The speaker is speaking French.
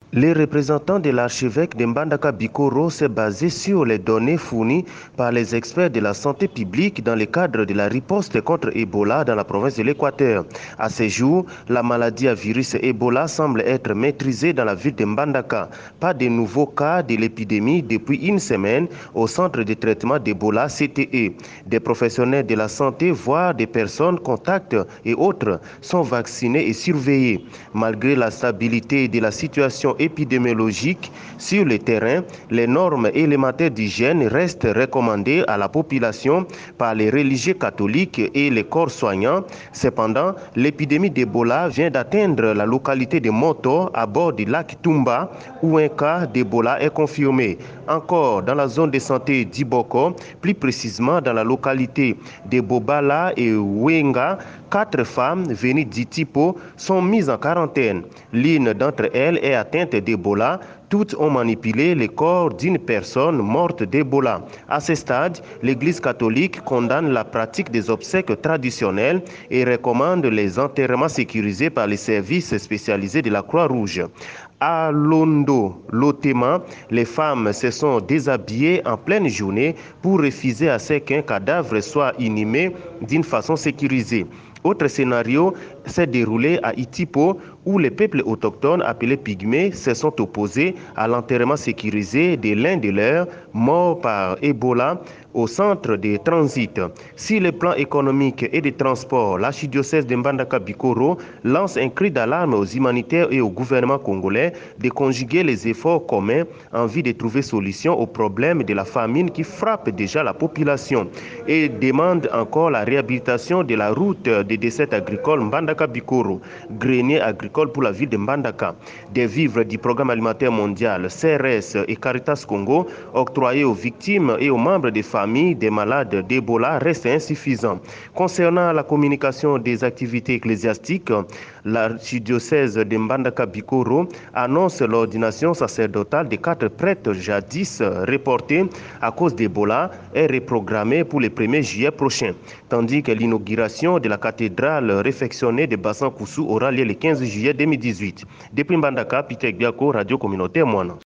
Les représentants de l'archevêque de Mbandaka Bikoro s'est basé sur les données fournies par les experts de la santé publique dans le cadre de la riposte contre Ebola dans la province de l'Équateur. À ce jour, la maladie à virus Ebola semble être maîtrisée dans la ville de Mbandaka. Pas de nouveaux cas de l'épidémie depuis une semaine au centre de traitement d'Ebola CTE. Des professionnels de la santé, voire des personnes contacts et autres, sont vaccinés et surveillés. Malgré la stabilité de la situation épidémiologique sur le terrain, les normes élémentaires d'hygiène restent recommandées à la population par les religieux catholiques et les corps soignants. Cependant, l'épidémie d'Ebola vient d'atteindre la localité de Moto à bord du lac Tumba où un cas d'Ebola est confirmé. Encore dans la zone de santé d'Iboko, plus précisément dans la localité de Bobala et Wenga, 4 femmes venues d'Itipo sont mises en quarantaine. L'une d'entre elles est atteinte d'Ebola. Toutes ont manipulé le corps d'une personne morte d'Ebola. À ce stade, l'Église catholique condamne la pratique des obsèques traditionnelles et recommande les enterrements sécurisés par les services spécialisés de la Croix-Rouge. À Londo, Lotema, les femmes se sont déshabillées en pleine journée pour refuser à ce qu'un cadavre soit inhumé d'une façon sécurisée. Autre scénario s'est déroulé à Itipo où les peuples autochtones appelés pygmées se sont opposés à l'enterrement sécurisé de l'un de leurs morts par Ebola au centre de transit. Sur le plan économique et de transport, l'archidiocèse de Mbandaka Bikoro lance un cri d'alarme aux humanitaires et au gouvernement congolais de conjuguer les efforts communs en vue de trouver solution aux problèmes de la famine qui frappe déjà la population et demande encore la réhabilitation de la route des dessertes agricoles Mbandaka Bikoro, grenier agricole pour la ville de Mbandaka. Des vivres du programme alimentaire mondial, CRS et Caritas Congo, octroyés aux victimes et aux membres des familles des malades d'Ebola restent insuffisants. Concernant la communication des activités ecclésiastiques, l'archidiocèse de Mbandaka Bikoro annonce l'ordination sacerdotale de 4 prêtres jadis reportés à cause d'Ebola est reprogrammée pour le 1er juillet prochain, tandis que l'inauguration de la cathédrale réfectionnée de Bassan Koussou aura lieu le 15 juillet 2018. Depuis Mbandaka, Peter Biako, Radio Communautaire Moana.